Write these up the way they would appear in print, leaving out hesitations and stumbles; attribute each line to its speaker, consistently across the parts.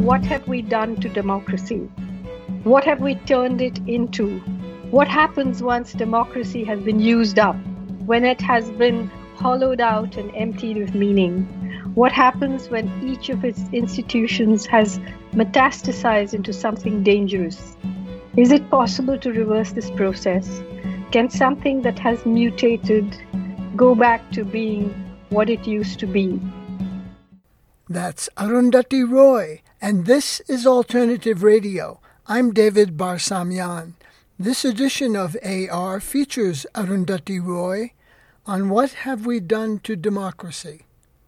Speaker 1: what have we done to democracy? What have we turned it into? What happens once democracy has been used up, when it has been hollowed out and emptied of meaning? What happens when each of its institutions has metastasized into something dangerous? Is it possible to reverse this process? Can something that has mutated go back to being what it used to be?
Speaker 2: That's Arundhati Roy, and this is Alternative Radio. I'm David Barsamian. This edition of AR features Arundhati Roy on What Have We Done to Democracy?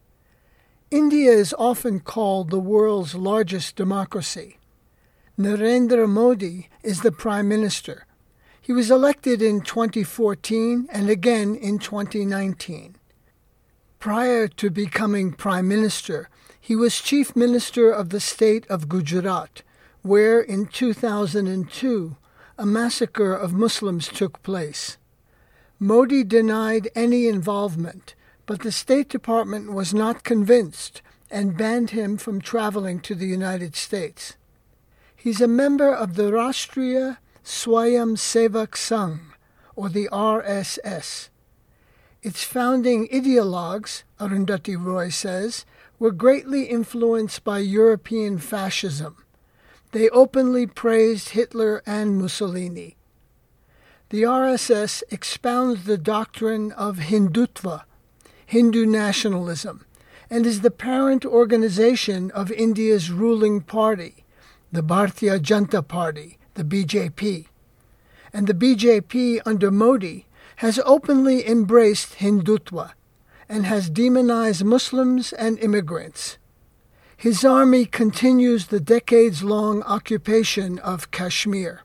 Speaker 2: India is often called the world's largest democracy. Narendra Modi is the Prime Minister. He was elected in 2014 and again in 2019. Prior to becoming Prime Minister, he was Chief Minister of the state of Gujarat, where in 2002 a massacre of Muslims took place. Modi denied any involvement, but the State Department was not convinced and banned him from traveling to the United States. He's a member of the Rashtriya Swayam Sevak Sangh, or the RSS. Its founding ideologues, Arundhati Roy says, were greatly influenced by European fascism. They openly praised Hitler and Mussolini. The RSS expounds the doctrine of Hindutva, Hindu nationalism, and is the parent organization of India's ruling party, the Bharatiya Janata Party, the BJP. And the BJP under Modi has openly embraced Hindutva and has demonized Muslims and immigrants. His army continues the decades-long occupation of Kashmir.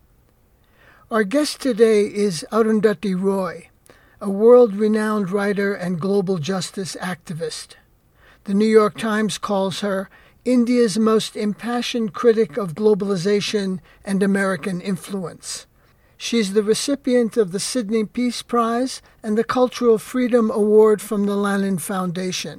Speaker 2: Our guest today is Arundhati Roy, a world-renowned writer and global justice activist. The New York Times calls her India's most impassioned critic of globalization and American influence. She's the recipient of the Sydney Peace Prize and the Cultural Freedom Award from the Lannan Foundation.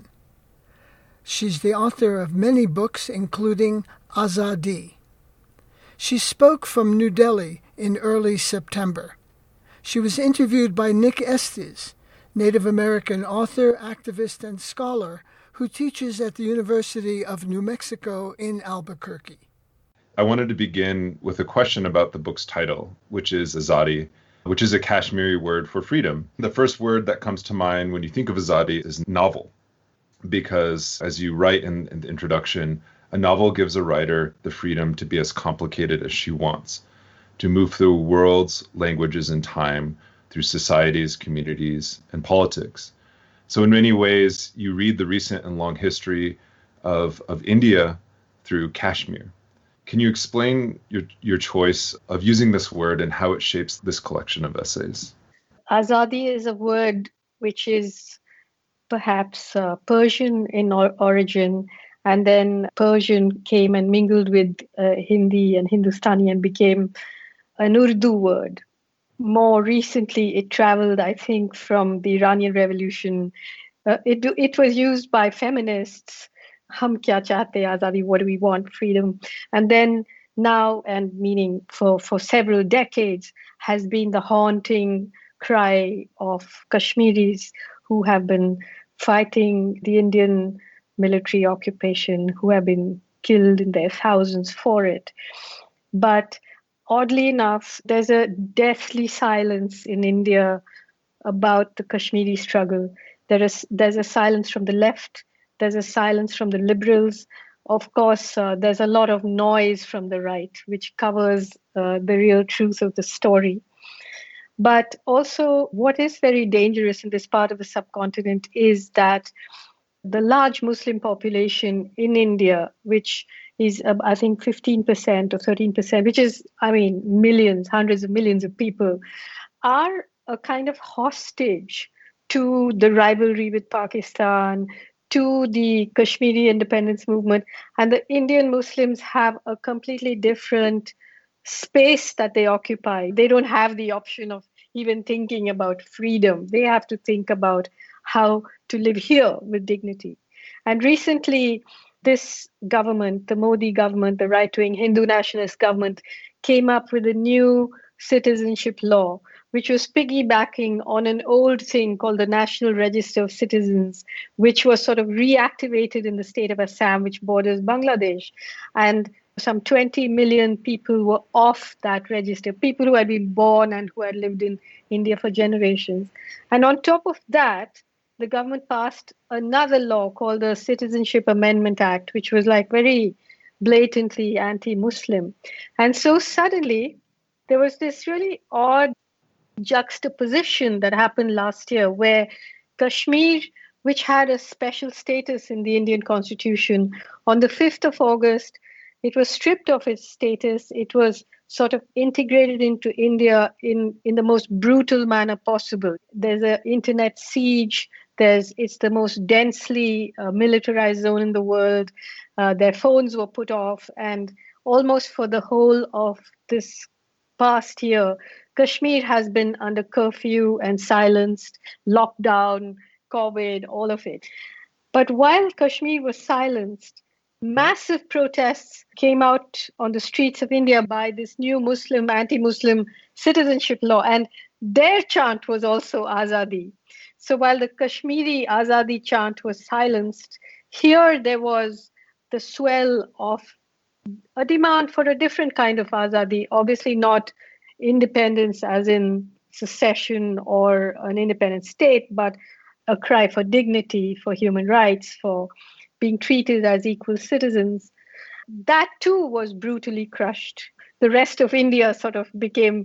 Speaker 2: She's the author of many books, including Azadi. She spoke from New Delhi in early September. She was interviewed by Nick Estes, Native American author, activist, and scholar who teaches at the University of New Mexico in Albuquerque.
Speaker 3: I wanted to begin with a question about the book's title, which is Azadi, which is a Kashmiri word for freedom. The first word that comes to mind when you think of Azadi is novel, because as you write in the introduction, a novel gives a writer the freedom to be as complicated as she wants, to move through worlds, languages, and time, through societies, communities, and politics. So in many ways, you read the recent and long history of India through Kashmir. Can you explain your choice of using this word and how it shapes this collection of essays?
Speaker 1: Azadi is a word which is perhaps Persian in origin, and then Persian came and mingled with Hindi and Hindustani and became an Urdu word. More recently, it traveled, I think, from the Iranian Revolution. It was used by feminists. Hum kya chahte azadi, what do we want? Freedom. And then now, and meaning for several decades, has been the haunting cry of Kashmiris who have been fighting the Indian military occupation, who have been killed in their thousands for it. But oddly enough, there's a deathly silence in India about the Kashmiri struggle. There's a silence from the left. There's a silence from the liberals. Of course, there's a lot of noise from the right, which covers the real truth of the story. But also, what is very dangerous in this part of the subcontinent is that the large Muslim population in India, which is, I think, 15% or 13%, which is, millions, hundreds of millions of people, are a kind of hostage to the rivalry with Pakistan, to the Kashmiri independence movement. And the Indian Muslims have a completely different space that they occupy. They don't have the option of even thinking about freedom. They have to think about how to live here with dignity. And recently, this government, the Modi government, the right-wing Hindu nationalist government, came up with a new citizenship law, which was piggybacking on an old thing called the National Register of Citizens, which was sort of reactivated in the state of Assam, which borders Bangladesh. And some 20 million people were off that register, people who had been born and who had lived in India for generations. And on top of that, the government passed another law called the Citizenship Amendment Act, which was like very blatantly anti-Muslim. And so suddenly there was this really odd juxtaposition that happened last year where Kashmir, which had a special status in the Indian constitution, on the 5th of August, it was stripped of its status. It was sort of integrated into India in the most brutal manner possible. There's an internet siege. It's the most densely militarized zone in the world. Their phones were put off. And almost for the whole of this past year, Kashmir has been under curfew and silenced, lockdown, COVID, all of it. But while Kashmir was silenced, massive protests came out on the streets of India by this new Muslim, anti-Muslim citizenship law. And their chant was also Azadi. So while the Kashmiri Azadi chant was silenced, here there was the swell of a demand for a different kind of Azadi, obviously not independence as in secession or an independent state, but a cry for dignity, for human rights, for being treated as equal citizens. That too was brutally crushed. The rest of India sort of became,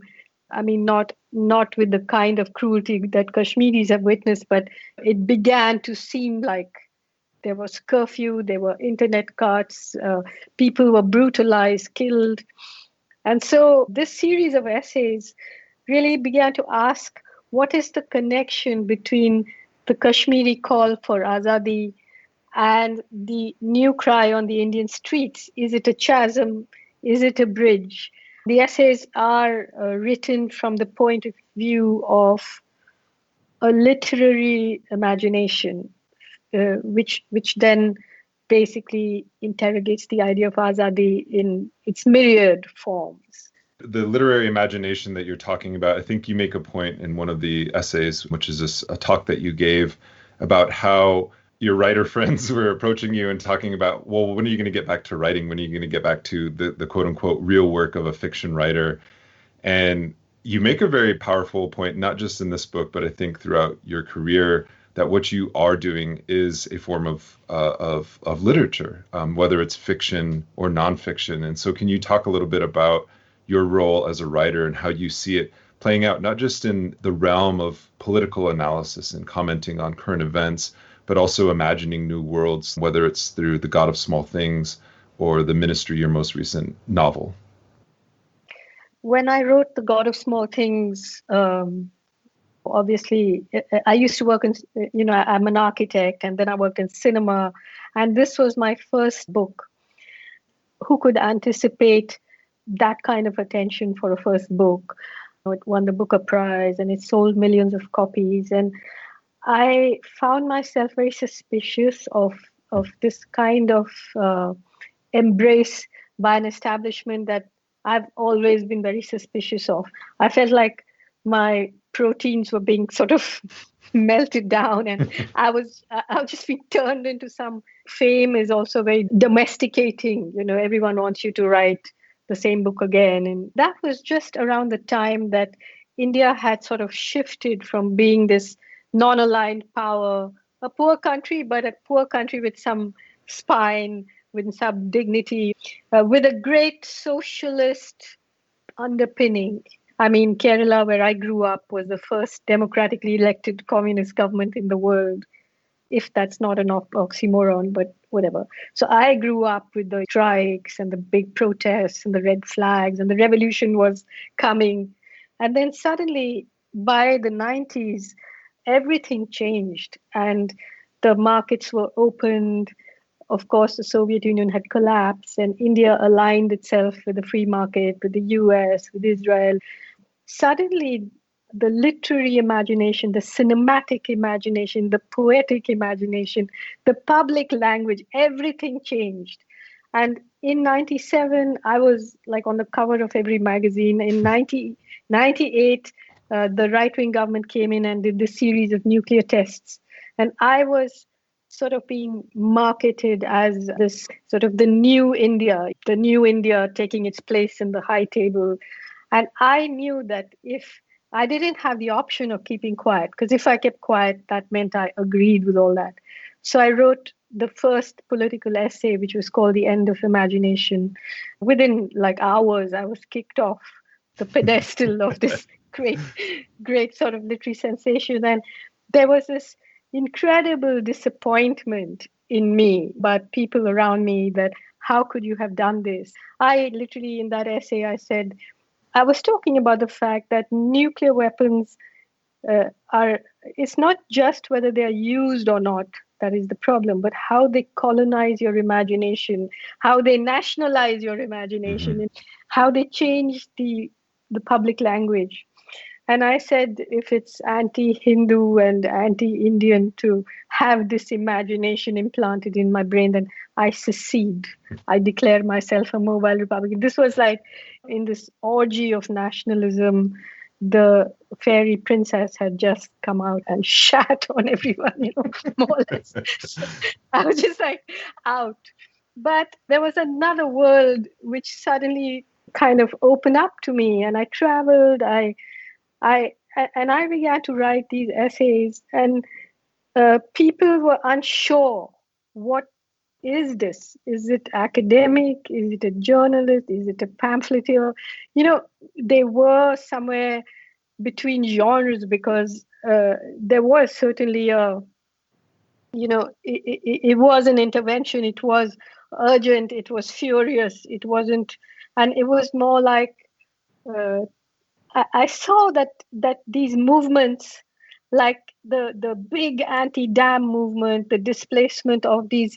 Speaker 1: not with the kind of cruelty that Kashmiris have witnessed, but it began to seem like there was curfew, there were internet cuts, people were brutalized, killed. And so this series of essays really began to ask, what is the connection between the Kashmiri call for Azadi and the new cry on the Indian streets? Is it a chasm? Is it a bridge? The essays are written from the point of view of a literary imagination, which then basically interrogates the idea of Azadi in its myriad forms.
Speaker 3: The literary imagination that you're talking about, I think you make a point in one of the essays, which is a talk that you gave about how your writer friends were approaching you and talking about, well, when are you going to get back to writing? When are you going to get back to the quote unquote real work of a fiction writer? And you make a very powerful point, not just in this book, but I think throughout your career, that what you are doing is a form of literature, whether it's fiction or nonfiction. And so can you talk a little bit about your role as a writer and how you see it playing out, not just in the realm of political analysis and commenting on current events, but also imagining new worlds, whether it's through The God of Small Things or The Ministry, your most recent novel?
Speaker 1: When I wrote The God of Small Things, obviously, I used to work in, I'm an architect, and then I worked in cinema. And this was my first book. Who could anticipate that kind of attention for a first book? It won the Booker Prize and it sold millions of copies. And I found myself very suspicious of this kind of embrace by an establishment that I've always been very suspicious of. I felt like my proteins were being sort of melted down, and I was just being turned into some. Fame is also very domesticating. Everyone wants you to write the same book again. And that was just around the time that India had sort of shifted from being this non-aligned power, a poor country, but a poor country with some spine, with some dignity, with a great socialist underpinning. Kerala, where I grew up, was the first democratically elected communist government in the world, if that's not an oxymoron, but whatever. So I grew up with the strikes and the big protests and the red flags, and the revolution was coming. And then suddenly, by the 90s, everything changed and the markets were opened. Of course, the Soviet Union had collapsed and India aligned itself with the free market, with the US, with Israel. Suddenly, the literary imagination, the cinematic imagination, the poetic imagination, the public language, everything changed. And in 97, I was like on the cover of every magazine. In 98, the right-wing government came in and did this series of nuclear tests. And I was sort of being marketed as this sort of the new India taking its place in the high table. And I knew that if I didn't have the option of keeping quiet, because if I kept quiet, that meant I agreed with all that. So I wrote the first political essay, which was called The End of Imagination. Within like hours, I was kicked off the pedestal of this great sort of literary sensation. And there was this incredible disappointment in me, but people around me, that how could you have done this? I literally, in that essay, I said, I was talking about the fact that nuclear weapons it's not just whether they are used or not that is the problem, but how they colonize your imagination, how they nationalize your imagination, and how they change the public language. And I said, if it's anti-Hindu and anti-Indian to have this imagination implanted in my brain, then I secede. I declare myself a mobile Republican. This was like in this orgy of nationalism, the fairy princess had just come out and shat on everyone, more or less. So I was just like out. But there was another world which suddenly kind of opened up to me, and I traveled. I began to write these essays, and people were unsure. What is this? Is it academic? Is it a journalist? Is it a pamphleteer? They were somewhere between genres, because there was certainly it was an intervention. It was urgent. It was furious. It wasn't, and it was more like, I saw that these movements, like the big anti-dam movement, the displacement of these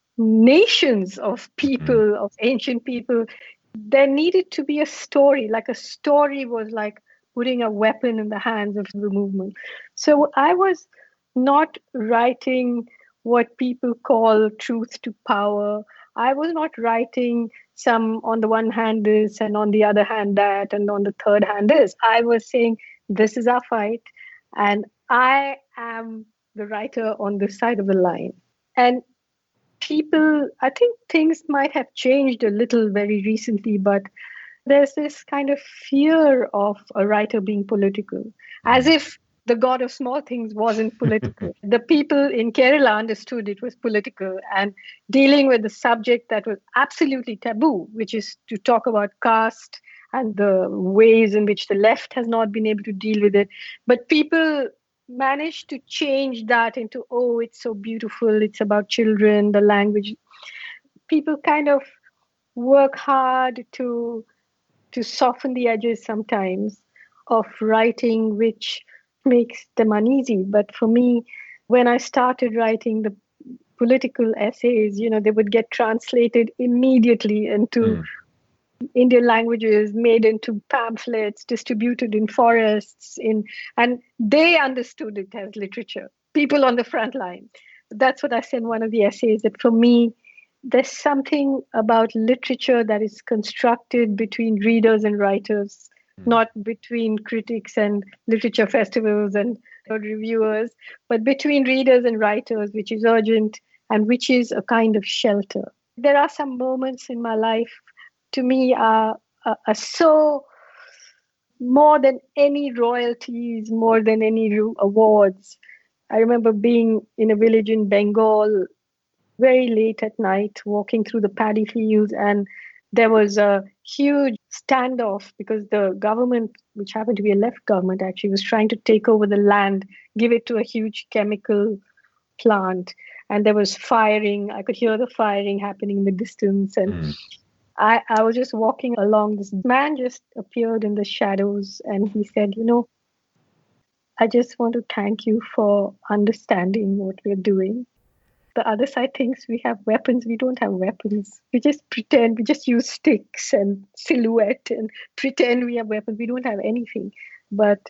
Speaker 1: nations of people, of ancient people, there needed to be a story. Like a story was like putting a weapon in the hands of the movement. So I was not writing what people call truth to power. I was not writing some on the one hand this and on the other hand that and on the third hand this. I was saying, this is our fight, and I am the writer on this side of the line. And people, I think things might have changed a little very recently, but there's this kind of fear of a writer being political, as if the God of small things wasn't political. The people in Kerala understood it was political, and dealing with the subject that was absolutely taboo, which is to talk about caste and the ways in which the left has not been able to deal with it. But people managed to change that into, oh, it's so beautiful, it's about children, the language. People kind of work hard to soften the edges sometimes of writing, which makes them uneasy. But for me, when I started writing the political essays, they would get translated immediately into Indian languages, made into pamphlets, distributed in forests, and they understood it as literature. People on the front line. That's what I said in one of the essays, that for me, there's something about literature that is constructed between readers and writers, not between critics and literature festivals and reviewers, but between readers and writers, which is urgent and which is a kind of shelter. There are some moments in my life, to me, are so, more than any royalties, more than any awards. I remember being in a village in Bengal very late at night, walking through the paddy fields, and there was a huge standoff because the government, which happened to be a left government actually, was trying to take over the land, give it to a huge chemical plant. And there was firing. I could hear the firing happening in the distance. And I was just walking along. This man just appeared in the shadows, and he said, I just want to thank you for understanding what we're doing. The other side thinks we have weapons. We don't have weapons. We just pretend. We just use sticks and silhouette and pretend we have weapons. We don't have anything. But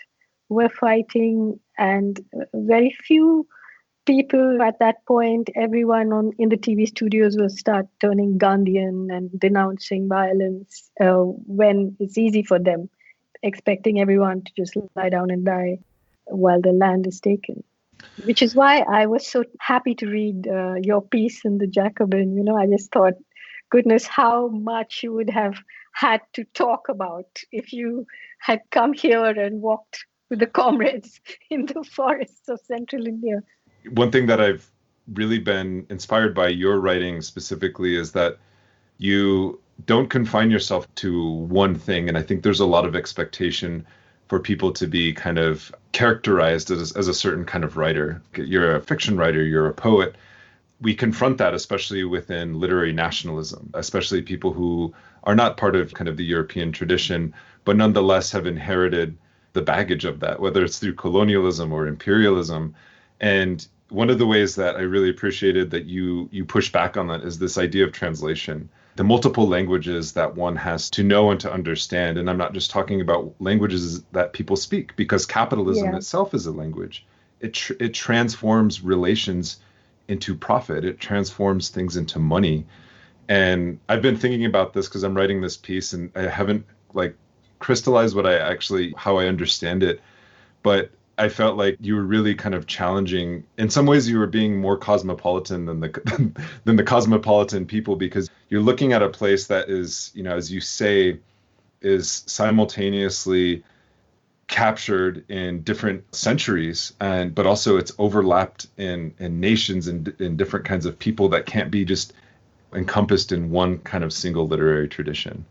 Speaker 1: were fighting, and very few people at that point, everyone in the TV studios will start turning Gandhian and denouncing violence when it's easy for them, expecting everyone to just lie down and die while the land is taken. Which is why I was so happy to read your piece in the Jacobin. I just thought, goodness, how much you would have had to talk about if you had come here and walked with the comrades in the forests of central India.
Speaker 3: One thing that I've really been inspired by your writing specifically is that you don't confine yourself to one thing. And I think there's a lot of expectation for people to be kind of characterized as a certain kind of writer. You're a fiction writer, you're a poet. We confront that, especially within literary nationalism, especially people who are not part of kind of the European tradition, but nonetheless have inherited the baggage of that, whether it's through colonialism or imperialism. And one of the ways that I really appreciated that you push back on that is this idea of translation, the multiple languages that one has to know and to understand. And I'm not just talking about languages that people speak, because capitalism itself is a language. It transforms relations into profit. It transforms things into money. And I've been thinking about this because I'm writing this piece and I haven't crystallized how I understand it. But I felt like you were really kind of challenging. In some ways, you were being more cosmopolitan than the cosmopolitan people, because you're looking at a place that is, as you say, is simultaneously captured in different centuries, but also it's overlapped in nations and in different kinds of people that can't be just encompassed in one kind of single literary tradition.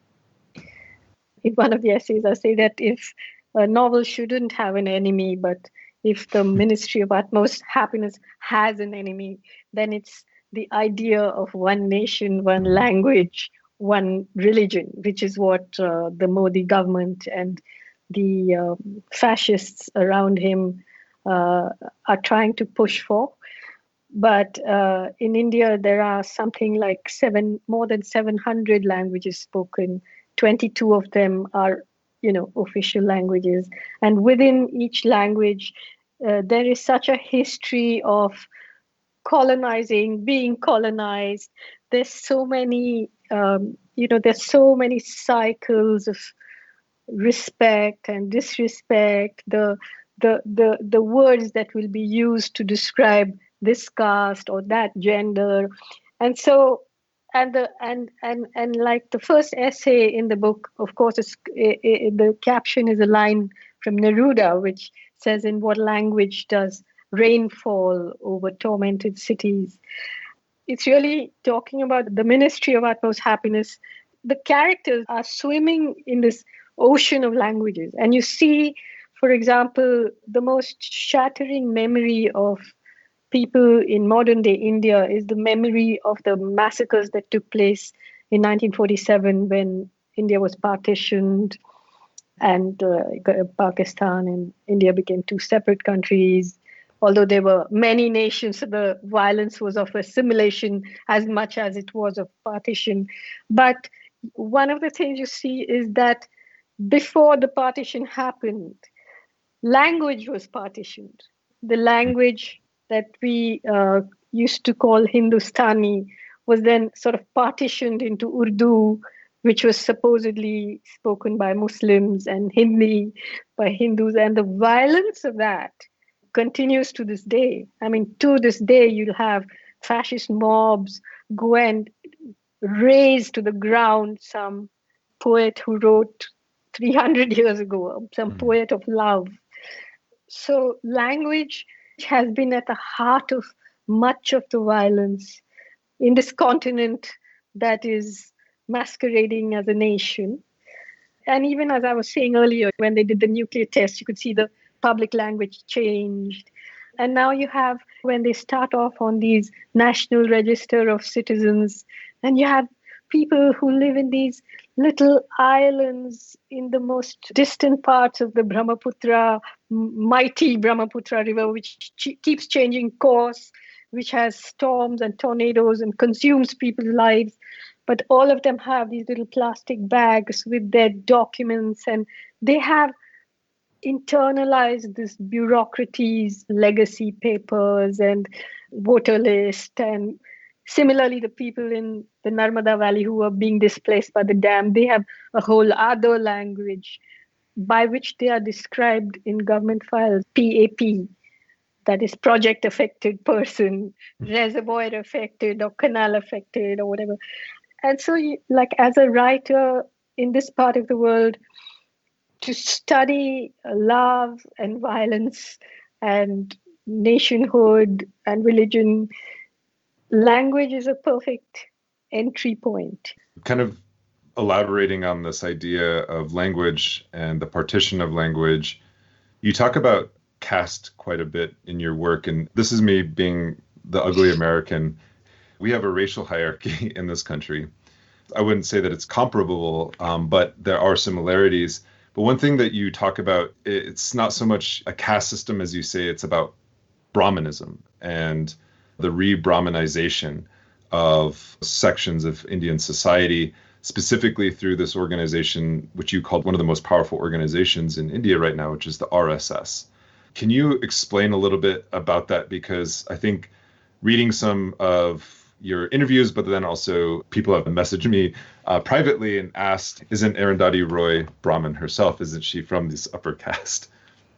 Speaker 1: In one of the essays, I say that if a novel shouldn't have an enemy, but if the Ministry of Utmost Happiness has an enemy, then it's the idea of one nation, one language, one religion, which is what the Modi government and the fascists around him are trying to push for. But in India, there are something like more than 700 languages spoken. 22 of them are official languages. And within each language, there is such a history of colonizing, being colonized. There's so many, there's so many cycles of respect and disrespect. The words that will be used to describe this caste or that gender, and so. And like the first essay in the book, of course, the caption is a line from Neruda, which says, "In what language does rain fall over tormented cities?" It's really talking about the Ministry of Utmost Happiness. The characters are swimming in this ocean of languages. And you see, for example, the most shattering memory of people in modern day India is the memory of the massacres that took place in 1947 when India was partitioned and Pakistan and India became two separate countries. Although there were many nations, so the violence was of assimilation as much as it was of partition. But one of the things you see is that before the partition happened, language was partitioned. The language that we used to call Hindustani was then sort of partitioned into Urdu, which was supposedly spoken by Muslims, and Hindi by Hindus. And the violence of that continues to this day. I mean, to this day, you'll have fascist mobs go and raze to the ground some poet who wrote 300 years ago, some poet of love. So language has been at the heart of much of the violence in this continent that is masquerading as a nation. And even as I was saying earlier, when they did the nuclear test, you could see the public language changed. And now you have, when they start off on these National Register of Citizens, and you have people who live in these little islands in the most distant parts of the Brahmaputra, mighty Brahmaputra river, which keeps changing course, which has storms and tornadoes and consumes people's lives. But all of them have these little plastic bags with their documents, and they have internalized this bureaucraties, legacy papers, and voter list. And similarly, the people in the Narmada Valley who are being displaced by the dam, they have a whole other language by which they are described in government files, PAP, that is project affected person, reservoir affected, or canal affected, or whatever. And so, like as a writer in this part of the world, to study love and violence and nationhood and religion, language is a perfect entry point.
Speaker 3: Kind of elaborating on this idea of language and the partition of language, you talk about caste quite a bit in your work. And this is me being the ugly American. We have a racial hierarchy in this country. I wouldn't say that it's comparable, but there are similarities. But one thing that you talk about, it's not so much a caste system as you say, it's about Brahmanism and the re-Brahmanization of sections of Indian society, specifically through this organization, which you called one of the most powerful organizations in India right now, which is the RSS. Can you explain a little bit about that? Because I think reading some of your interviews, but then also people have messaged me privately and asked, isn't Arundhati Roy Brahmin herself? Isn't she from this upper caste?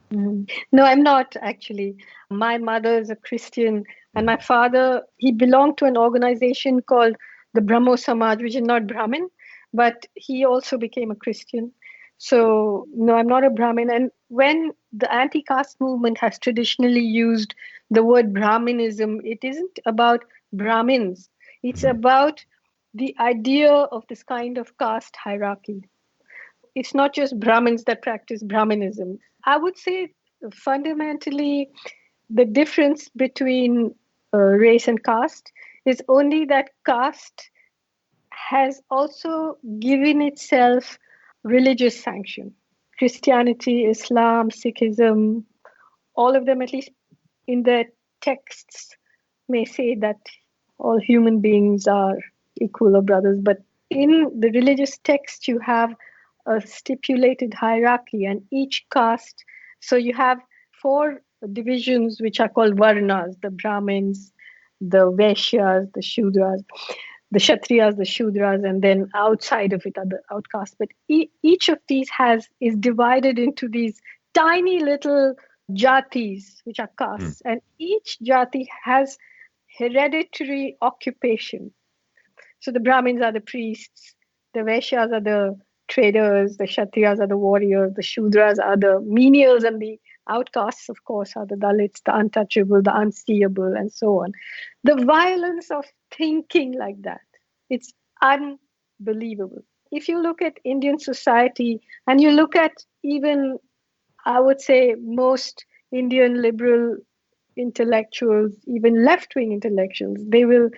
Speaker 1: No, I'm not actually. My mother is a Christian and my father, he belonged to an organization called the Brahmo Samaj, which is not Brahmin, but he also became a Christian. So no, I'm not a Brahmin. And when the anti-caste movement has traditionally used the word Brahminism, it isn't about Brahmins. It's about the idea of this kind of caste hierarchy. It's not just Brahmins that practice Brahminism. I would say fundamentally the difference between race and caste is only that caste has also given itself religious sanction. Christianity, Islam, Sikhism, all of them, at least in their texts, may say that all human beings are equal or brothers. But in the religious text, you have a stipulated hierarchy, and each caste, so you have 4 divisions which are called varnas: the Brahmins, the Vaishyas, the Shudras, the Kshatriyas, the Shudras, and then outside of it are the outcasts. But each of these is divided into these tiny little jatis, which are castes, and each jati has hereditary occupation. So the Brahmins are the priests, the Vaishyas are the traders, the Kshatriyas are the warriors, the Shudras are the menials, and the outcasts, of course, are the Dalits, the untouchable, the unseeable, and so on. The violence of thinking like that, it's unbelievable. If you look at Indian society and you look at even, I would say, most Indian liberal intellectuals, even left-wing intellectuals, they will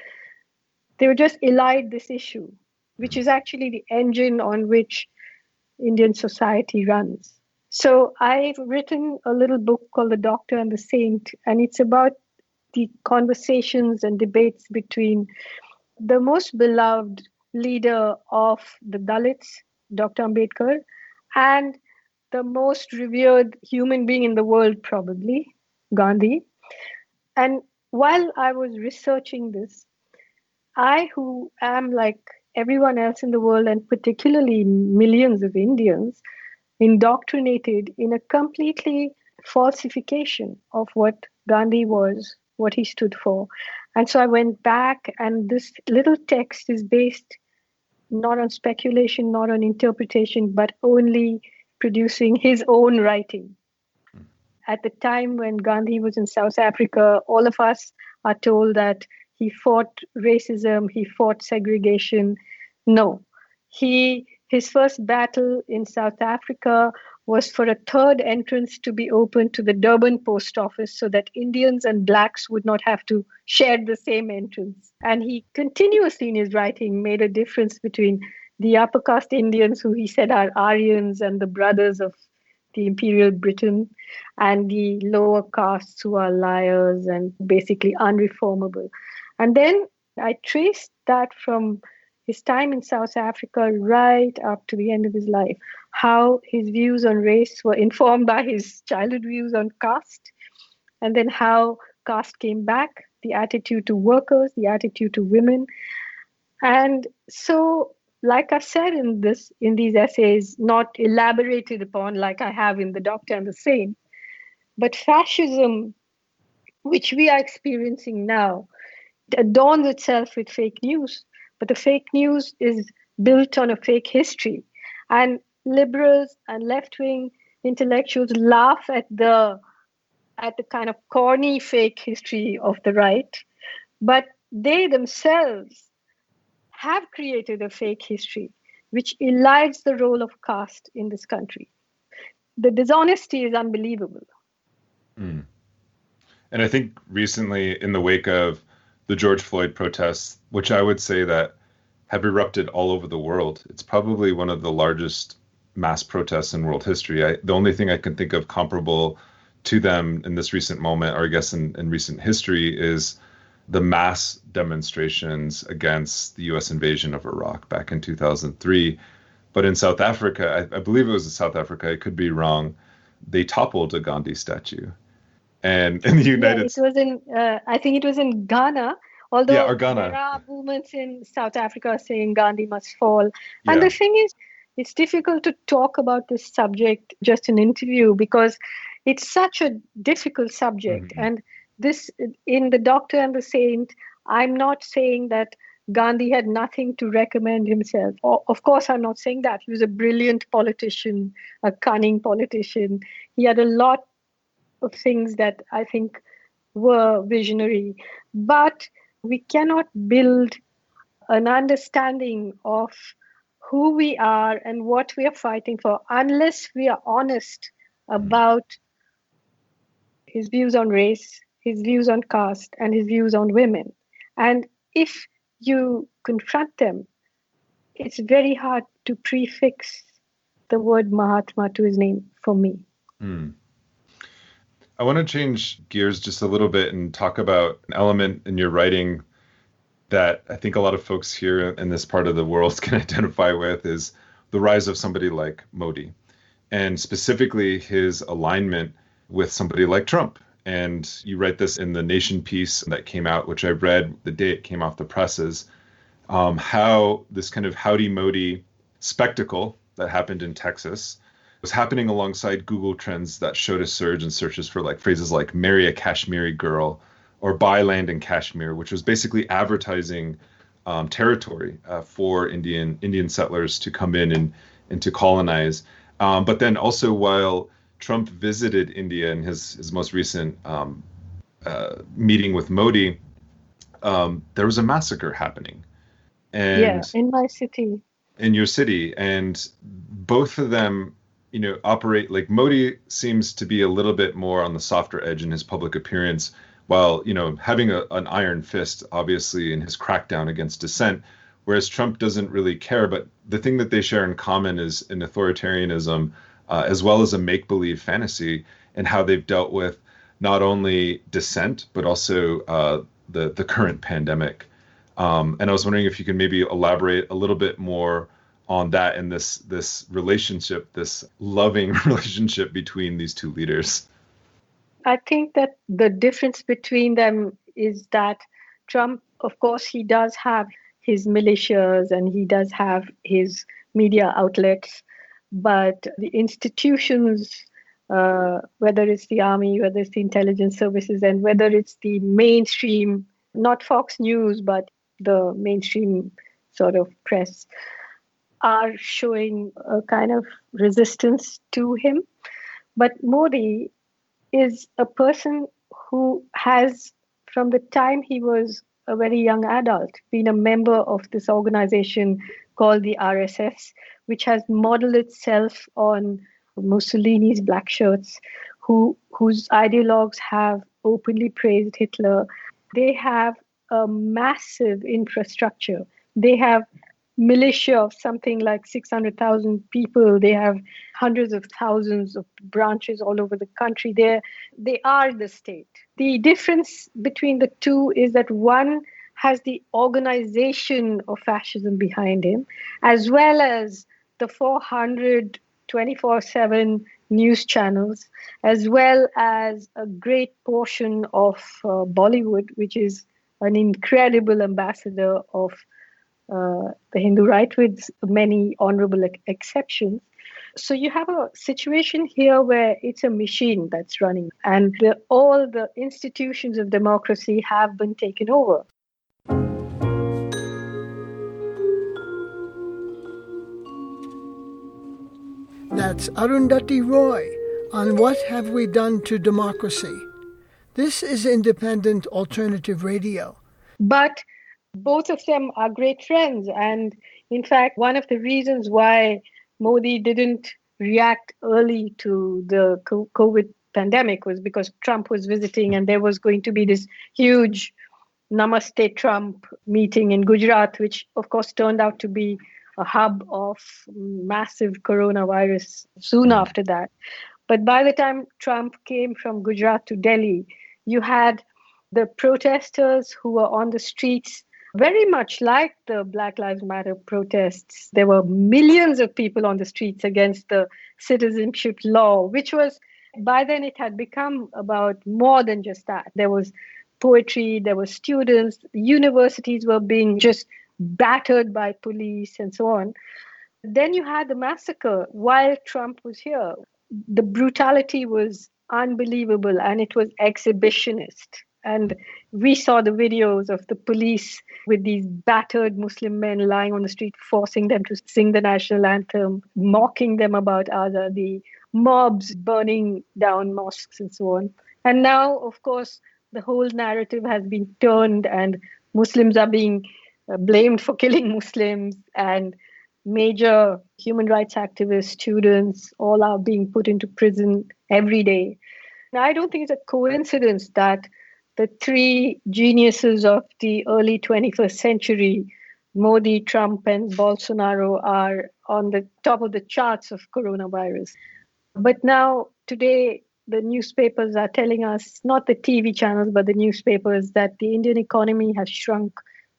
Speaker 1: just elide this issue, which is actually the engine on which Indian society runs. So I've written a little book called The Doctor and the Saint, and it's about the conversations and debates between the most beloved leader of the Dalits, Dr. Ambedkar, and the most revered human being in the world, probably, Gandhi. And while I was researching this, I, who am like everyone else in the world, and particularly millions of Indians, indoctrinated in a completely falsification of what Gandhi was, what he stood for. And so I went back, and this little text is based not on speculation, not on interpretation, but only producing his own writing. At the time when Gandhi was in South Africa, all of us are told that he fought racism, he fought segregation. No, his first battle in South Africa was for a third entrance to be opened to the Durban post office so that Indians and blacks would not have to share the same entrance. And he continuously in his writing made a difference between the upper caste Indians, who he said are Aryans and the brothers of the Imperial Britain, and the lower castes who are liars and basically unreformable. And then I traced that from his time in South Africa right up to the end of his life, how his views on race were informed by his childhood views on caste, and then how caste came back, the attitude to workers, the attitude to women. And so, like I said in these essays, not elaborated upon like I have in The Doctor and the Saint, but fascism, which we are experiencing now, it adorns itself with fake news, but the fake news is built on a fake history. And liberals and left-wing intellectuals laugh at the kind of corny fake history of the right, but they themselves have created a fake history which elides the role of caste in this country. The dishonesty is unbelievable.
Speaker 3: Mm. And I think recently, in the wake of the George Floyd protests, which I would say that have erupted all over the world, it's probably one of the largest mass protests in world history. The only thing I can think of comparable to them in this recent moment, or I guess in recent history, is the mass demonstrations against the U.S. invasion of Iraq back in 2003. But in South Africa, I believe it was in South Africa, I could be wrong, they toppled a Gandhi statue. And in the United
Speaker 1: States, I think it was in Ghana, although
Speaker 3: or Ghana.
Speaker 1: There are movements in South Africa saying Gandhi must fall. And the thing is, it's difficult to talk about this subject just in interview because it's such a difficult subject. Mm-hmm. And this, in The Doctor and the Saint, I'm not saying that Gandhi had nothing to recommend himself. Of course, I'm not saying that. He was a brilliant politician, a cunning politician. He had a lot of things that I think were visionary. But we cannot build an understanding of who we are and what we are fighting for unless we are honest about his views on race, his views on caste, and his views on women. And if you confront them, it's very hard to prefix the word Mahatma to his name for me.
Speaker 3: Mm. I want to change gears just a little bit and talk about an element in your writing that I think a lot of folks here in this part of the world can identify with is the rise of somebody like Modi, and specifically his alignment with somebody like Trump. And you write this in the Nation piece that came out, which I read the day it came off the presses, how this kind of Howdy Modi spectacle that happened in Texas was happening alongside Google Trends that showed a surge in searches for like phrases like marry a Kashmiri girl or buy land in Kashmir, which was basically advertising territory for Indian settlers to come in and to colonize. But then also while Trump visited India in his most recent meeting with Modi, there was a massacre happening. And
Speaker 1: in my city.
Speaker 3: In your city. And both of them, operate like Modi seems to be a little bit more on the softer edge in his public appearance, while, having an iron fist, obviously, in his crackdown against dissent, whereas Trump doesn't really care. But the thing that they share in common is an authoritarianism, as well as a make-believe fantasy, and how they've dealt with not only dissent, but also the current pandemic. And I was wondering if you could maybe elaborate a little bit more on that and this relationship, this loving relationship between these two leaders.
Speaker 1: I think that the difference between them is that Trump, of course, he does have his militias and he does have his media outlets, but the institutions, whether it's the army, whether it's the intelligence services, and whether it's the mainstream, not Fox News, but the mainstream sort of press, are showing a kind of resistance to him. But Modi is a person who has, from the time he was a very young adult, been a member of this organization called the RSS, which has modeled itself on Mussolini's black shirts, whose ideologues have openly praised Hitler. They have a massive infrastructure. They have militia of something like 600,000 people. They have hundreds of thousands of branches all over the country. They are the state. The difference between the two is that one has the organization of fascism behind him, as well as the 400 24/7 news channels, as well as a great portion of Bollywood, which is an incredible ambassador of the Hindu right, with many honorable exceptions. So you have a situation here where it's a machine that's running, and all the institutions of democracy have been taken over.
Speaker 2: That's Arundhati Roy on What Have We Done to Democracy. This is Independent Alternative Radio.
Speaker 1: But both of them are great friends. And in fact, one of the reasons why Modi didn't react early to the COVID pandemic was because Trump was visiting, and there was going to be this huge Namaste Trump meeting in Gujarat, which of course turned out to be a hub of massive coronavirus soon after that. But by the time Trump came from Gujarat to Delhi, you had the protesters who were on the streets, very much like the Black Lives Matter protests. There were millions of people on the streets against the citizenship law, which was, by then it had become about more than just that. There was poetry, there were students, universities were being just battered by police and so on. Then you had the massacre while Trump was here. The brutality was unbelievable, and it was exhibitionist. And we saw the videos of the police with these battered Muslim men lying on the street, forcing them to sing the national anthem, mocking them about Azadi, mobs burning down mosques and so on. And now, of course, the whole narrative has been turned, and Muslims are being blamed for killing Muslims, and major human rights activists, students, all are being put into prison every day. Now, I don't think it's a coincidence that the three geniuses of the early 21st century, Modi, Trump, and Bolsonaro, are on the top of the charts of coronavirus. But now, today, the newspapers are telling us, not the TV channels, but the newspapers, that the Indian economy has shrunk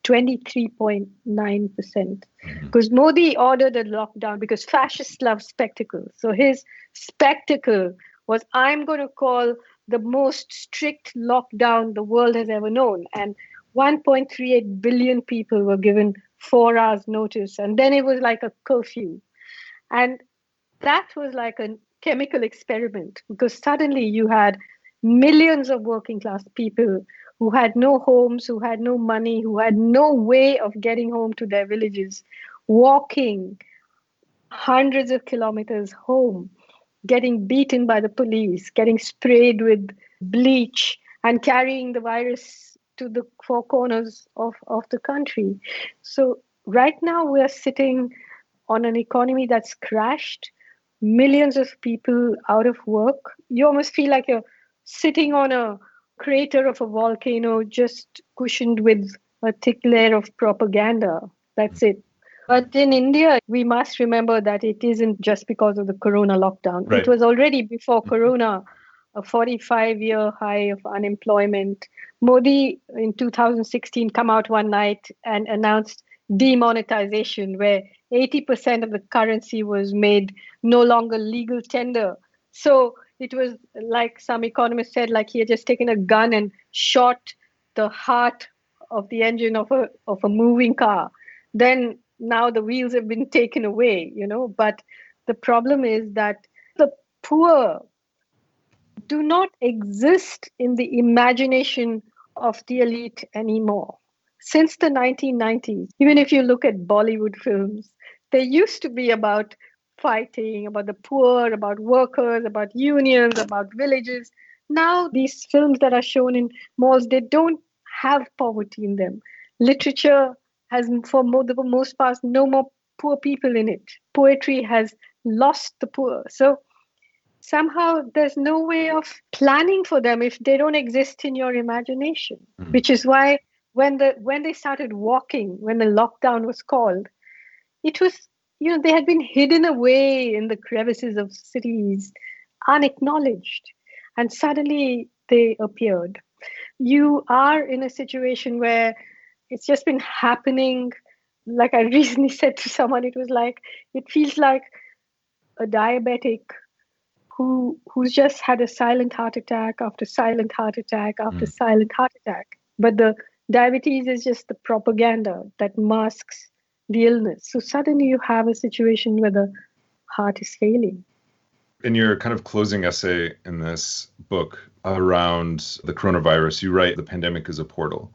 Speaker 1: 23.9%. Because Modi ordered a lockdown because fascists love spectacle. So his spectacle was, I'm going to call the most strict lockdown the world has ever known. And 1.38 billion people were given 4 hours notice. And then it was like a curfew. And that was like a chemical experiment, because suddenly you had millions of working class people who had no homes, who had no money, who had no way of getting home to their villages, walking hundreds of kilometers home, getting beaten by the police, getting sprayed with bleach, and carrying the virus to the four corners of the country. So right now we're sitting on an economy that's crashed, millions of people out of work. You almost feel like you're sitting on a crater of a volcano, just cushioned with a thick layer of propaganda. That's it. But in India, we must remember that it isn't just because of the corona lockdown. Right. It was already before corona, a 45-year high of unemployment. Modi in 2016 come out one night and announced demonetization, where 80% of the currency was made no longer legal tender. So it was like some economist said, like he had just taken a gun and shot the heart of the engine of a moving car. Then now the wheels have been taken away, But the problem is that the poor do not exist in the imagination of the elite anymore. Since the 1990s, even if you look at Bollywood films, they used to be about fighting, about the poor, about workers, about unions, about villages. Now these films that are shown in malls, they don't have poverty in them. Literature has, for the most part, no more poor people in it. Poetry has lost the poor. So somehow there's no way of planning for them if they don't exist in your imagination, which is why when they started walking, when the lockdown was called, it was, they had been hidden away in the crevices of cities, unacknowledged, and suddenly they appeared. You are in a situation where it's just been happening. Like I recently said to someone, it feels like a diabetic who's just had a silent heart attack after silent heart attack after silent heart attack. But the diabetes is just the propaganda that masks the illness. So suddenly you have a situation where the heart is failing.
Speaker 3: In your kind of closing essay in this book around the coronavirus, you write the pandemic is a portal.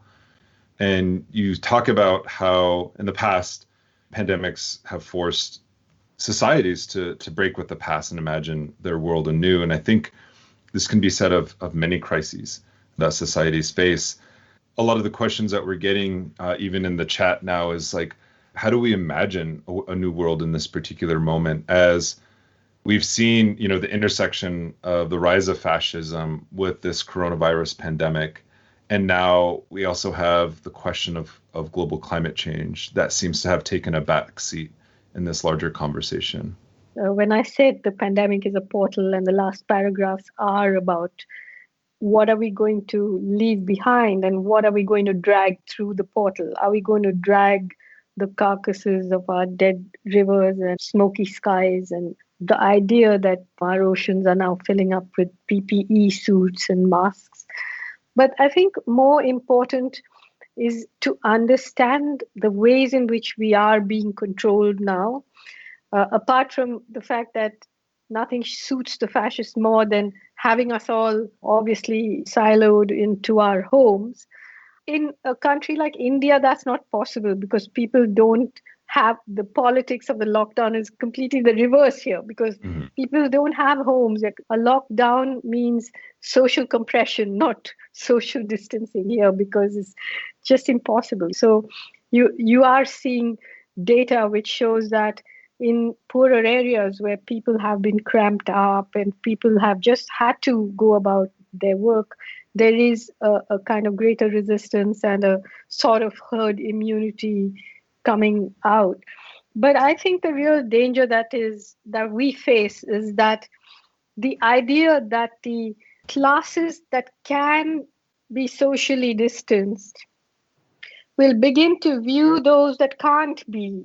Speaker 3: And you talk about how in the past, pandemics have forced societies to break with the past and imagine their world anew. And I think this can be said of many crises that societies face. A lot of the questions that we're getting, even in the chat now, is like, how do we imagine a new world in this particular moment, as we've seen, the intersection of the rise of fascism with this coronavirus pandemic. And now we also have the question of global climate change that seems to have taken a back seat in this larger conversation.
Speaker 1: When I said the pandemic is a portal and the last paragraphs are about what are we going to leave behind and what are we going to drag through the portal? Are we going to drag the carcasses of our dead rivers and smoky skies, and the idea that our oceans are now filling up with PPE suits and masks? But I think more important is to understand the ways in which we are being controlled now, apart from the fact that nothing suits the fascists more than having us all obviously siloed into our homes. In a country like India, that's not possible because people don't have the politics of the lockdown is completely the reverse here, because people don't have homes. Like, a lockdown means social compression, not social distancing here, because it's just impossible. So you are seeing data which shows that in poorer areas where people have been cramped up and people have just had to go about their work, there is a kind of greater resistance and a sort of herd immunity coming out. But I think the real danger that we face is that the idea that the classes that can be socially distanced will begin to view those that can't be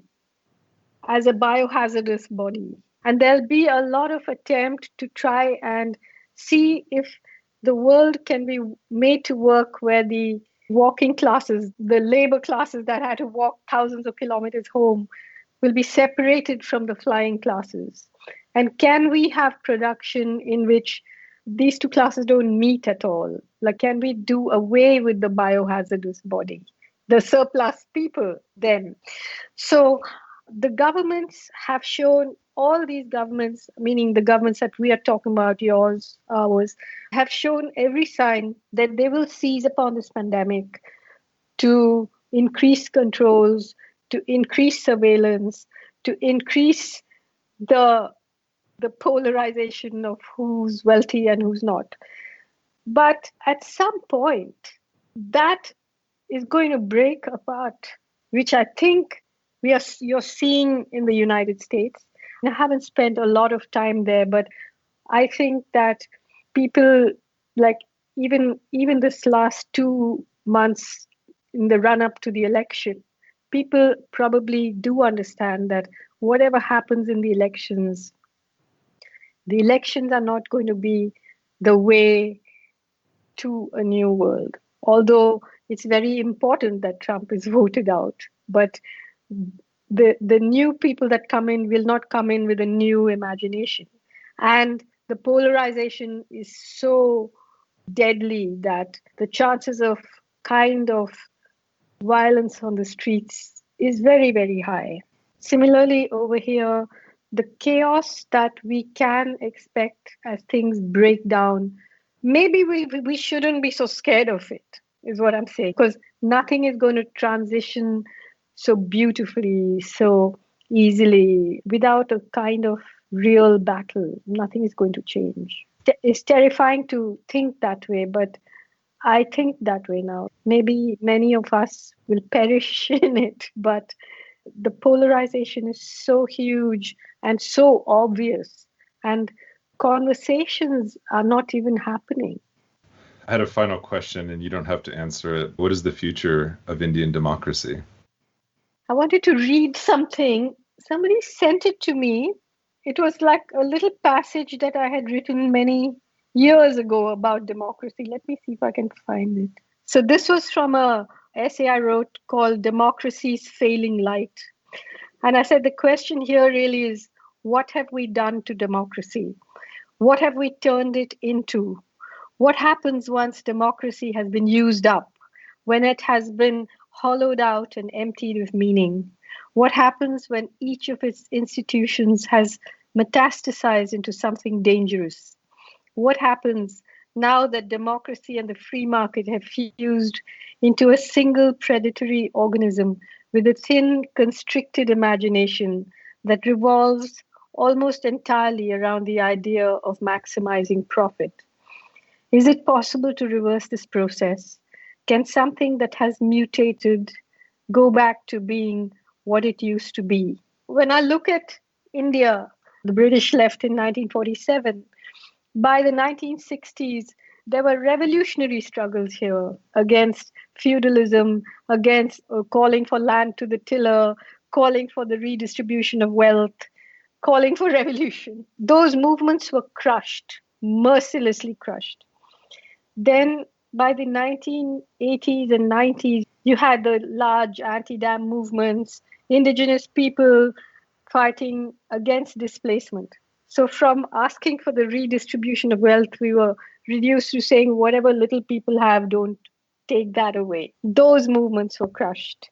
Speaker 1: as a biohazardous body. And there'll be a lot of attempt to try and see if the world can be made to work where the walking classes, the labor classes that had to walk thousands of kilometers home, will be separated from the flying classes. And can we have production in which these two classes don't meet at all? Like, can we do away with the biohazardous body, the surplus people then? So the governments have shown, all these governments, meaning the governments that we are talking about, yours, ours, have shown every sign that they will seize upon this pandemic to increase controls, to increase surveillance, to increase the polarization of who's wealthy and who's not. But at some point, that is going to break apart, which I think you're seeing in the United States. I haven't spent a lot of time there, but I think that people, like even this last 2 months in the run-up to the election, people probably do understand that whatever happens in the elections are not going to be the way to a new world. Although it's very important that Trump is voted out, but the new people that come in will not come in with a new imagination. And the polarization is so deadly that the chances of kind of violence on the streets is very, very high. Similarly, over here, the chaos that we can expect as things break down, maybe we shouldn't be so scared of it, is what I'm saying, because nothing is going to transition so beautifully, so easily, without a kind of real battle. Nothing is going to change. It's terrifying to think that way, but I think that way now. Maybe many of us will perish in it, but the polarization is so huge and so obvious, and conversations are not even happening.
Speaker 3: I had a final question, and you don't have to answer it. What is the future of Indian democracy?
Speaker 1: I wanted to read something. Somebody sent it to me. It was like a little passage that I had written many years ago about democracy. Let me see if I can find it. So this was from a essay I wrote called Democracy's Failing Light. And I said the question here really is, what have we done to democracy? What have we turned it into? What happens once democracy has been used up, when it has been hollowed out and emptied of meaning? What happens when each of its institutions has metastasized into something dangerous? What happens now that democracy and the free market have fused into a single predatory organism with a thin, constricted imagination that revolves almost entirely around the idea of maximizing profit? Is it possible to reverse this process? Can something that has mutated go back to being what it used to be? When I look at India, the British left in 1947. By the 1960s, there were revolutionary struggles here against feudalism, against calling for land to the tiller, calling for the redistribution of wealth, calling for revolution. Those movements were crushed, mercilessly crushed. Then by the 1980s and 90s, you had the large anti-dam movements, indigenous people fighting against displacement. So from asking for the redistribution of wealth, we were reduced to saying whatever little people have, don't take that away. Those movements were crushed.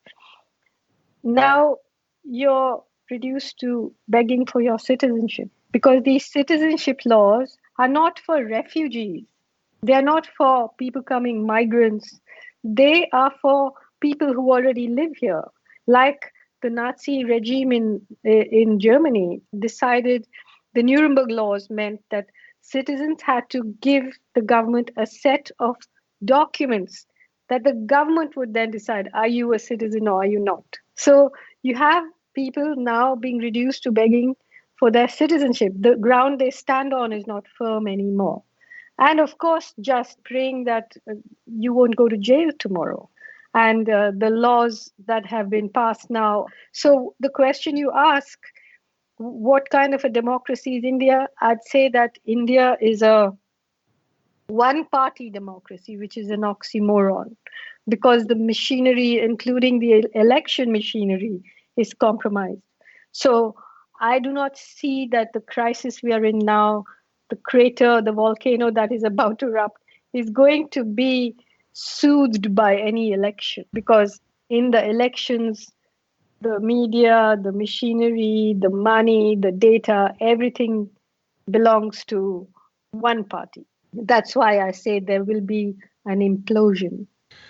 Speaker 1: Now you're reduced to begging for your citizenship, because these citizenship laws are not for refugees. They are not for people coming migrants. They are for people who already live here. Like the Nazi regime in Germany decided the Nuremberg laws meant that citizens had to give the government a set of documents that the government would then decide, are you a citizen or are you not? So you have people now being reduced to begging for their citizenship. The ground they stand on is not firm anymore. And of course, just praying that you won't go to jail tomorrow. And the laws that have been passed now. So the question you ask, what kind of a democracy is India? I'd say that India is a one-party democracy, which is an oxymoron, because the machinery, including the election machinery, is compromised. So I do not see that the crisis we are in now, the crater, the volcano that is about to erupt, is going to be soothed by any election, because in the elections, the media, the machinery, the money, the data, everything belongs to one party. That's why I say there will be an implosion.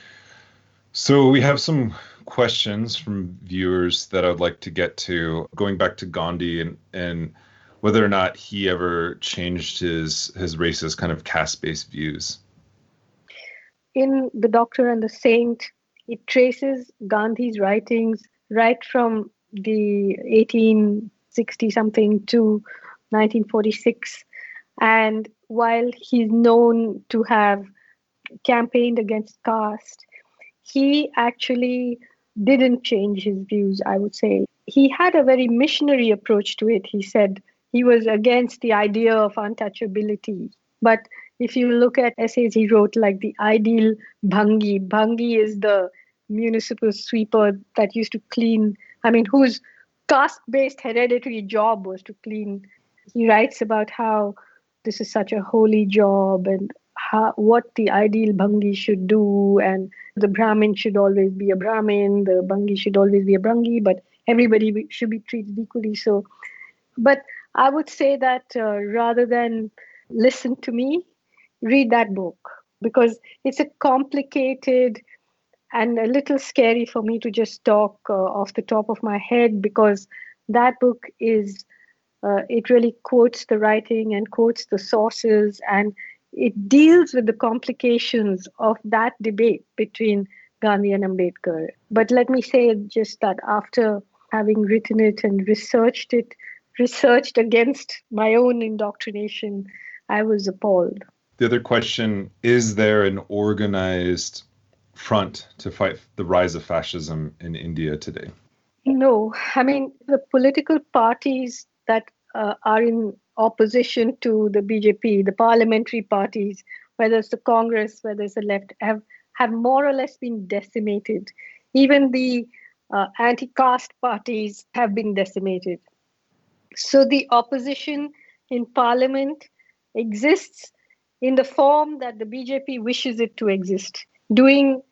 Speaker 3: So we have some questions from viewers that I would like to get to, going back to Gandhi and whether or not he ever changed his racist kind of caste-based views.
Speaker 1: In The Doctor and the Saint, it traces Gandhi's writings right from the 1860-something to 1946. And while he's known to have campaigned against caste, he actually didn't change his views, I would say. He had a very missionary approach to it. He said he was against the idea of untouchability. But if you look at essays he wrote, like the ideal Bhangi, Bhangi is the municipal sweeper that used to clean, whose caste-based hereditary job was to clean. He writes about how this is such a holy job and what the ideal Bhangi should do, and the Brahmin should always be a Brahmin, the Bhangi should always be a Bhangi, but everybody should be treated equally. So, but I would say that rather than listen to me, read that book, because it's a complicated and a little scary for me to just talk off the top of my head, because that book is, it really quotes the writing and quotes the sources, and it deals with the complications of that debate between Gandhi and Ambedkar. But let me say just that after having written it and researched against my own indoctrination, I was appalled.
Speaker 3: The other question, is there an organized front to fight the rise of fascism in India today?
Speaker 1: No. I mean, the political parties that are in opposition to the BJP, the parliamentary parties, whether it's the Congress, whether it's the left, have more or less been decimated. Even the anti-caste parties have been decimated. So the opposition in parliament exists in the form that the BJP wishes it to exist, doing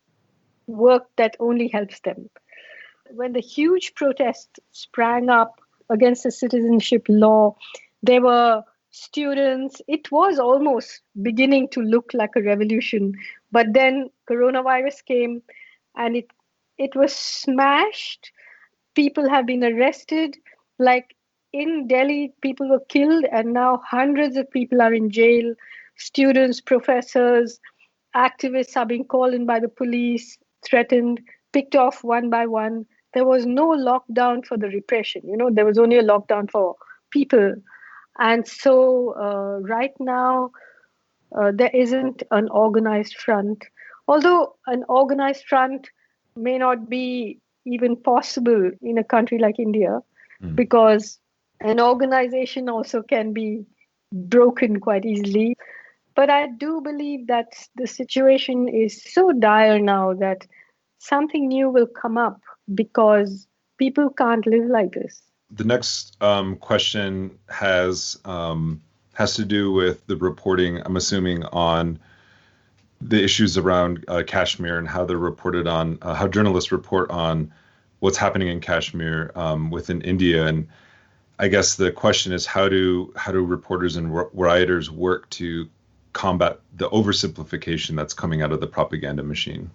Speaker 1: work that only helps them. When the huge protests sprang up against the citizenship law, there were students. It was almost beginning to look like a revolution. But then coronavirus came and it was smashed. People have been arrested. Like in Delhi, people were killed, and now hundreds of people are in jail. Students, professors, activists are being called in by the police, threatened, picked off one by one. There was no lockdown for the repression. There was only a lockdown for people. And so right now, there isn't an organized front. Although an organized front may not be even possible in a country like India, because an organization also can be broken quite easily. But I do believe that the situation is so dire now that something new will come up, because people can't live like this.
Speaker 3: The next question has to do with the reporting, I'm assuming, on the issues around Kashmir and how they're reported on, how journalists report on what's happening in Kashmir within India. And I guess the question is, how do reporters and writers work to combat the oversimplification that's coming out of the propaganda machine?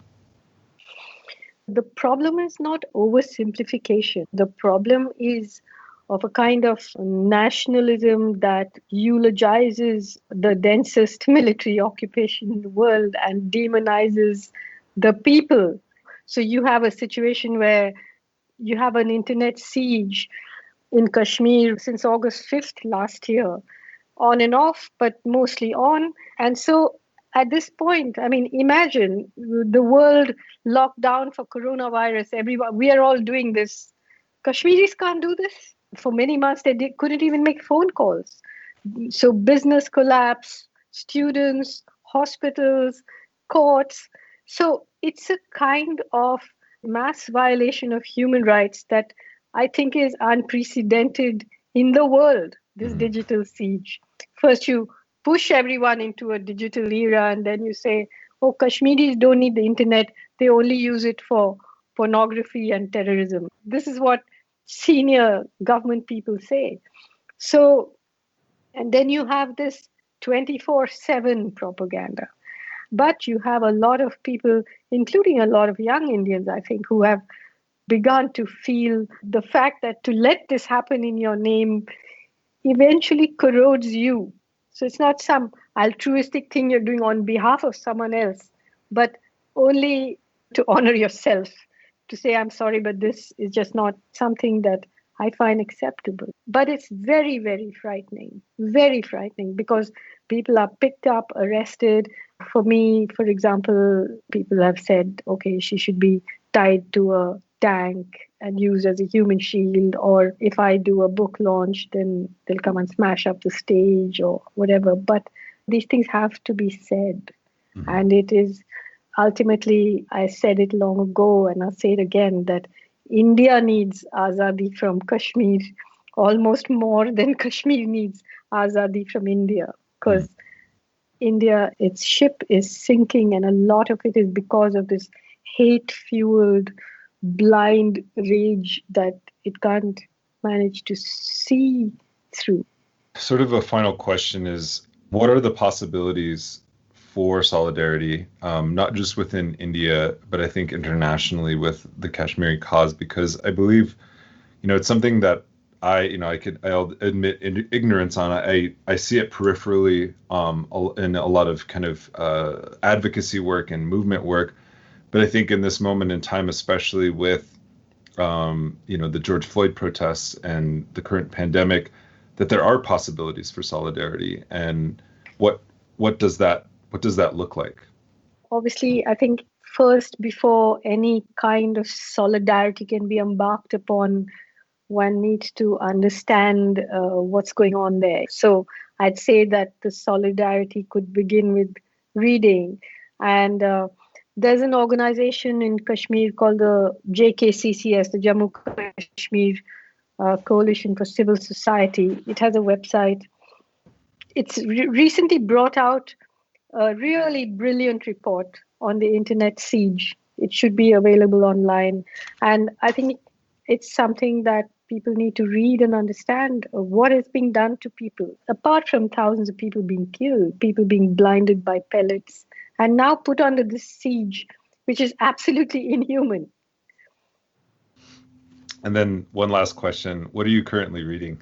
Speaker 1: The problem is not oversimplification. The problem is of a kind of nationalism that eulogizes the densest military occupation in the world and demonizes the people. So you have a situation where you have an internet siege in Kashmir since August 5th last year, on and off, but mostly on. And so at this point, I mean, imagine the world locked down for coronavirus. Everyone, we are all doing this. Kashmiris can't do this. For many months, they couldn't even make phone calls. So business collapse, students, hospitals, courts. So it's a kind of mass violation of human rights that I think is unprecedented in the world, this digital siege. First, you push everyone into a digital era, and then you say, oh, Kashmiris don't need the internet. They only use it for pornography and terrorism. This is what senior government people say. So, and then you have this 24/7 propaganda. But you have a lot of people, including a lot of young Indians, I think, who have begun to feel the fact that to let this happen in your name eventually corrodes you. So it's not some altruistic thing you're doing on behalf of someone else, but only to honor yourself, to say, I'm sorry, but this is just not something that I find acceptable. But it's very, very frightening, because people are picked up, arrested. For me, for example, people have said, okay, she should be tied to a tank and used as a human shield, or if I do a book launch, then they'll come and smash up the stage or whatever. But these things have to be said. And it is ultimately, I said it long ago and I'll say it again, that India needs Azadi from Kashmir almost more than Kashmir needs Azadi from India, because India, its ship is sinking, and a lot of it is because of this hate-fueled blind rage that it can't manage to see through.
Speaker 3: Sort of a final question is, what are the possibilities for solidarity, not just within India, but I think internationally with the Kashmiri cause? Because I believe, it's something that I'll admit ignorance on. I see it peripherally in a lot of kind of advocacy work and movement work. But I think in this moment in time, especially with, the George Floyd protests and the current pandemic, that there are possibilities for solidarity. And what what does that look like?
Speaker 1: Obviously, I think first, before any kind of solidarity can be embarked upon, one needs to understand what's going on there. So I'd say that the solidarity could begin with reading. And there's an organization in Kashmir called the JKCCS, the Jammu Kashmir Coalition for Civil Society. It has a website. It's recently brought out a really brilliant report on the internet siege. It should be available online. And I think it's something that people need to read and understand what is being done to people, apart from thousands of people being killed, people being blinded by pellets, and now put under this siege, which is absolutely inhuman.
Speaker 3: And then one last question. What are you currently reading?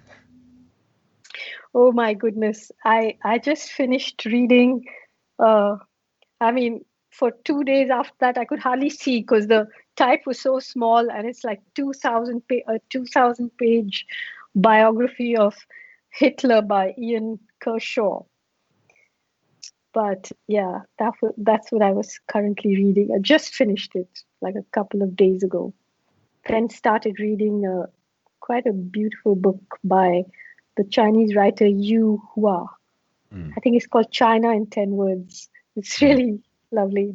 Speaker 1: Oh my goodness. I just finished reading, for 2 days after that, I could hardly see because the type was so small, and it's like 2,000 page biography of Hitler by Ian Kershaw. But yeah, that's what I was currently reading. I just finished it like a couple of days ago. Then started reading quite a beautiful book by the Chinese writer Yu Hua. I think it's called China in 10 Words. It's really lovely.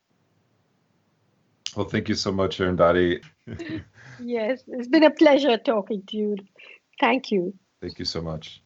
Speaker 3: Well, thank you so much, Arundhati.
Speaker 1: Yes, it's been a pleasure talking to you. Thank you.
Speaker 3: Thank you so much.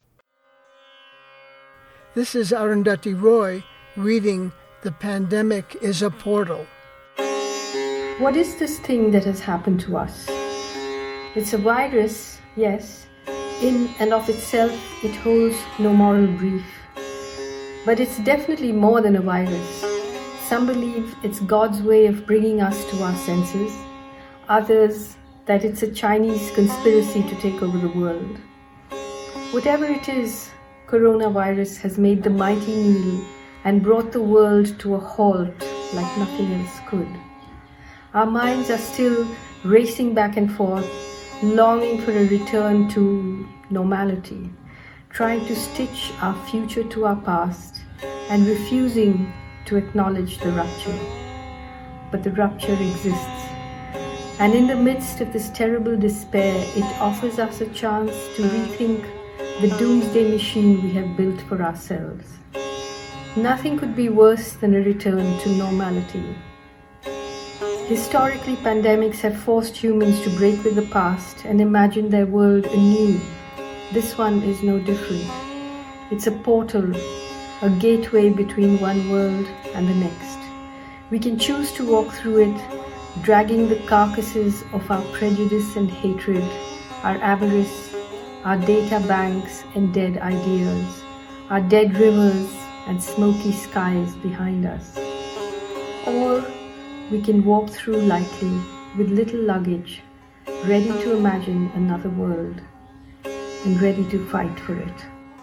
Speaker 2: This is Arundhati Roy reading The Pandemic is a Portal.
Speaker 4: What is this thing that has happened to us? It's a virus, yes. In and of itself, it holds no moral brief. But it's definitely more than a virus. Some believe it's God's way of bringing us to our senses. Others, that it's a Chinese conspiracy to take over the world. Whatever it is, coronavirus has made the mighty kneel and brought the world to a halt like nothing else could. Our minds are still racing back and forth, longing for a return to normality, trying to stitch our future to our past and refusing to acknowledge the rupture. But the rupture exists. And in the midst of this terrible despair, it offers us a chance to rethink the doomsday machine we have built for ourselves. Nothing could be worse than a return to normality. Historically, pandemics have forced humans to break with the past and imagine their world anew. This one is no different. It's a portal, a gateway between one world and the next. We can choose to walk through it, dragging the carcasses of our prejudice and hatred, our avarice, our data banks and dead ideas, our dead rivers and smoky skies behind us. Or we can walk through lightly with little luggage, ready to imagine another world and ready to fight for it.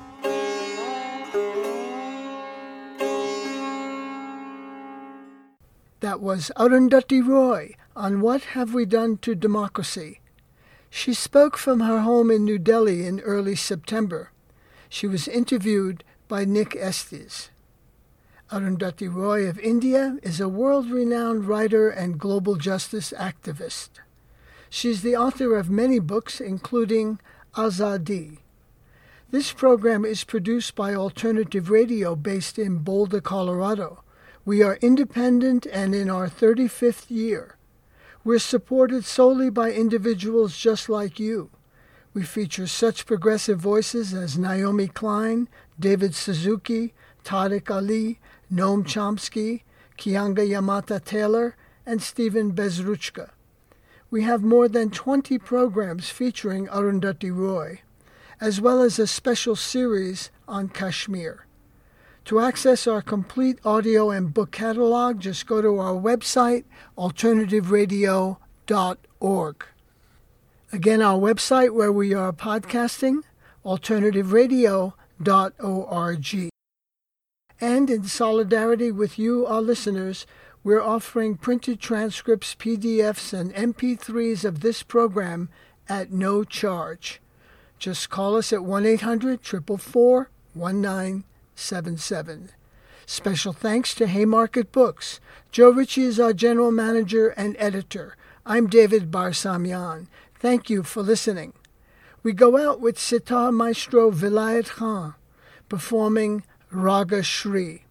Speaker 2: That was Arundhati Roy on What Have We Done to Democracy? She spoke from her home in New Delhi in early September. She was interviewed by Nick Estes. Arundhati Roy of India is a world-renowned writer and global justice activist. She's the author of many books, including Azadi. This program is produced by Alternative Radio based in Boulder, Colorado. We are independent and in our 35th year. We're supported solely by individuals just like you. We feature such progressive voices as Naomi Klein, David Suzuki, Tariq Ali, Noam Chomsky, Kianga Yamata-Taylor, and Stephen Bezruchka. We have more than 20 programs featuring Arundhati Roy, as well as a special series on Kashmir. To access our complete audio and book catalog, just go to our website, alternativeradio.org. Again, our website where we are podcasting, alternativeradio.org. And in solidarity with you, our listeners, we're offering printed transcripts, PDFs, and MP3s of this program at no charge. Just call us at 1-800-444-1977. Special thanks to Haymarket Books. Joe Ritchie is our general manager and editor. I'm David Barsamian. Thank you for listening. We go out with sitar maestro Vilayat Khan performing Raga Shri.